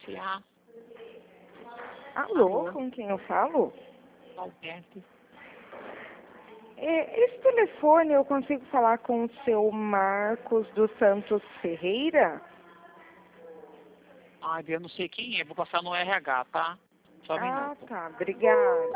SA. Alô, Alô? com quem eu falo? Alberto. Esse telefone eu consigo falar com o seu Marcos dos Santos Ferreira? Ah, eu não sei quem é. Vou passar no RH, tá? Só um Ah, minuto. tá. Obrigado.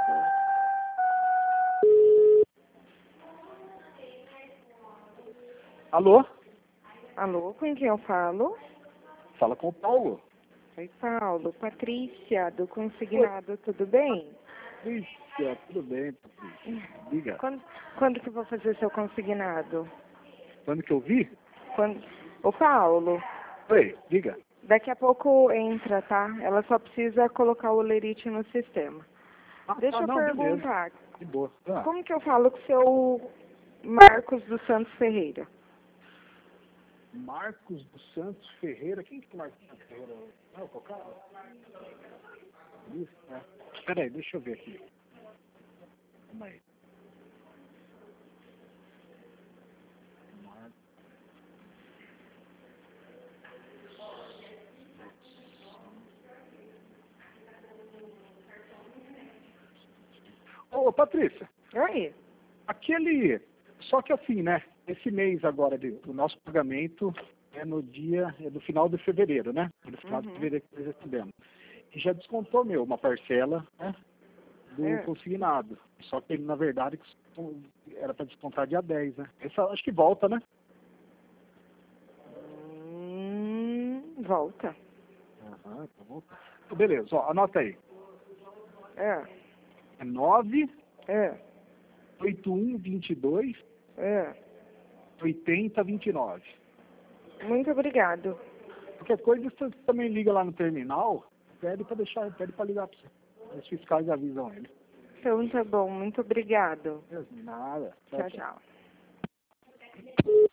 Alô? Alô, com quem eu falo? Fala com o Paulo. Oi, Paulo. Patrícia, do Consignado, tudo bem? Patrícia, tudo bem, Patrícia? Diga. Quando que eu vou fazer seu consignado? Quando que eu vi? Ô, Paulo, Oi, diga. daqui a pouco entra, tá? Ela só precisa colocar o lerite no sistema. Deixa eu Não, beleza. perguntar, De boa. Ah, como que eu falo com o seu Marcos dos Santos Ferreira? Marcos dos Santos Ferreira. Quem que é Marcos dos Santos Ferreira? Não, qual cara? Isso, né? Peraí, deixa eu ver aqui. Calma aí. Marcos. Ô, Patrícia, Oi? aquele... Só que assim, né? Esse mês agora, o nosso pagamento é no final de fevereiro, né? No final de fevereiro que nós recebemos. E já descontou, uma parcela, né? Do consignado. Só que ele, na verdade, era para descontar dia 10, né? Essa, acho que volta, né? Volta. Aham, tá voltando. Beleza, ó, anota aí. É, É 9 é, 8122 é. 8029. Muito obrigado. Qualquer coisa, você também liga lá no terminal, pede para ligar para você. Os fiscais avisam ele. Então tá bom, muito obrigado. Nada. Tchau, tchau.